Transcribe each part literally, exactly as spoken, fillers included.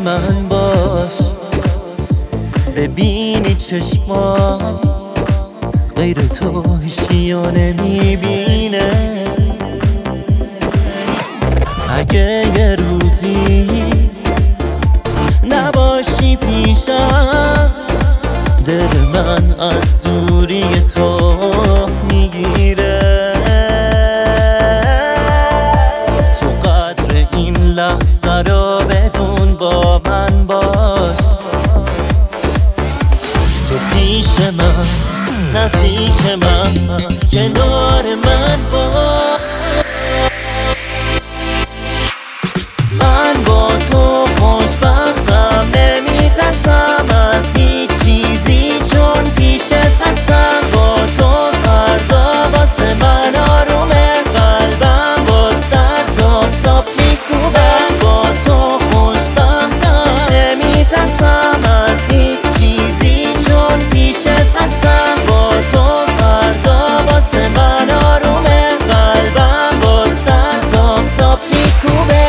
من باش. ببینی چشمام غیر تو هیچیو نمیبینه. اگه یه روزی نباشی پیشم، دل من از دوری تو میگیره. تو قدر این لحظه رو بدون، با من باش. تو پیش من، نزدیک من، کنار من باش. من با تو خوشبختم، نمیترسم از هیچ چیزی چون پیشت هستم. با تو فردا واسه من آرومه، قلبم با سر تاپ تاپ میکوبه. با تو خوشبختم، نمیترسم از هیچ چیزی چون پیشت هستم. با تو فردا واسه من آرومه، قلبم با سر تاپ تاپ میکوبه.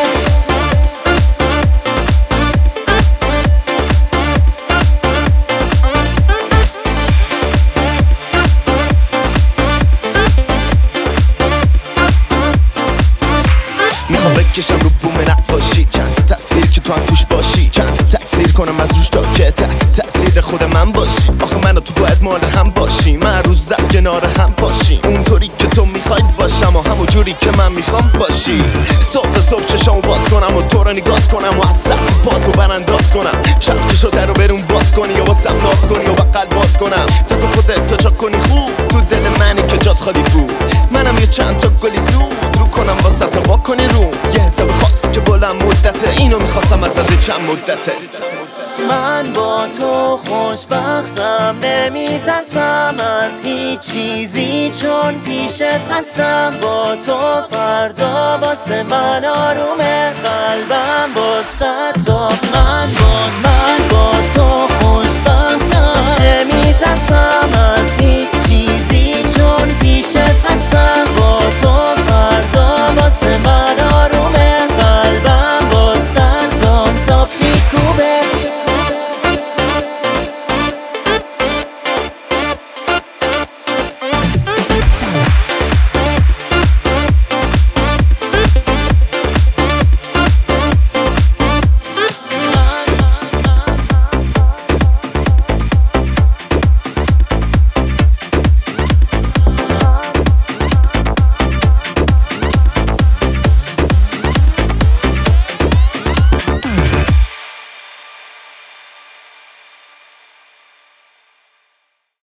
میخوام بکشم رو بوم نقاشی، چند تا تصویر که تو هم توش باشی. چند تا تکثیر کنم از روش تا که تحت تأثیر خود من باشی. آخه من و تو باید مال هم باشیم، هر روز از کنار هم باشیم. اونطوری که تو میخوای باشم و همون جوری که من میخوام باشی. صبح صبح چشامو باز کنم و تو رو نگاه کنم و از سقف پا تو برانداز کنم. شب که شده رو برون باز کنی و واسم ناز کنی و بغل باز کنم. تا تو خودت تا جا کنی خوب تو دل منی که جات خالی بود. منم یه چند تا گلی زود رو کنم واسه تا وا کنی رو. یه حساب خاص که بلند مدته، اینو میخواستم از از چند مدته. من با تو خوشبختم، نمیترسم از هیچ چیزی چون پیشت هستم. با تو فردا واسه من آرومه، قلبم با سر